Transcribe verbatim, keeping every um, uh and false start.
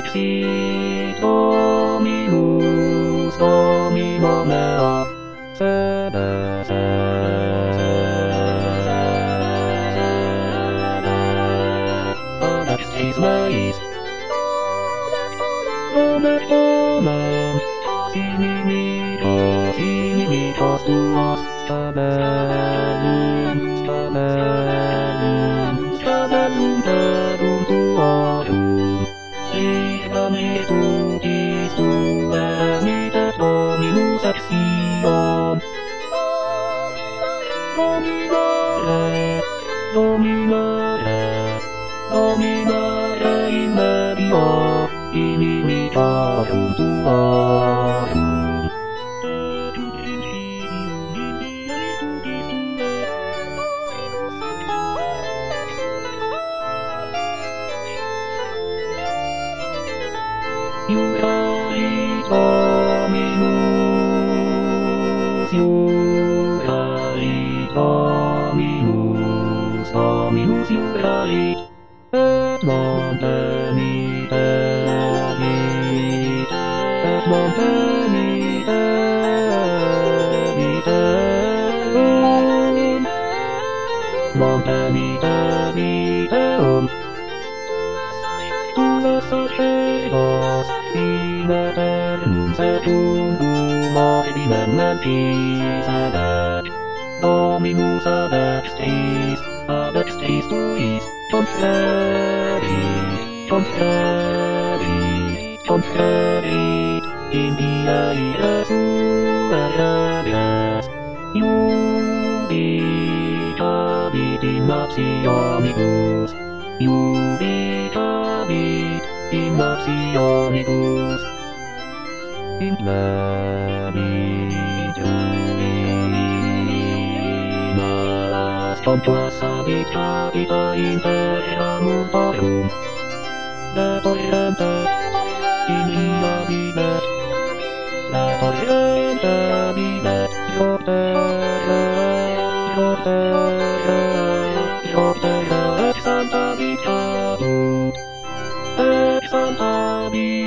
exit Dominus Domino mea sede Adax eis meis Donet bonum Sinimitos Sinimitos tuos Scabellum Scabellum Scabellum terum tuorum Ligame tutis tuemitet Dominus expion Dominare Dominare Dominare in medio Inimitorum tuorum Iuralit Dominus, Iuralit Dominus, Dominus Iuralit, et montemit evit, et montemit evit eum, montemit evit eum, tuus sacerdos, in eternum secundum ordinem mentis adet Dominus adex teis, adex teis tuis conferit, conferit, conferit in diei resurrectionis iubitabit in nationibus iubitabit in nationibus in plebis juinas contuas habitata in terra multorum de torrente in via vivet de torrente vivet Joterra Joterra Joterra et santa vitabuit et santa vitabuit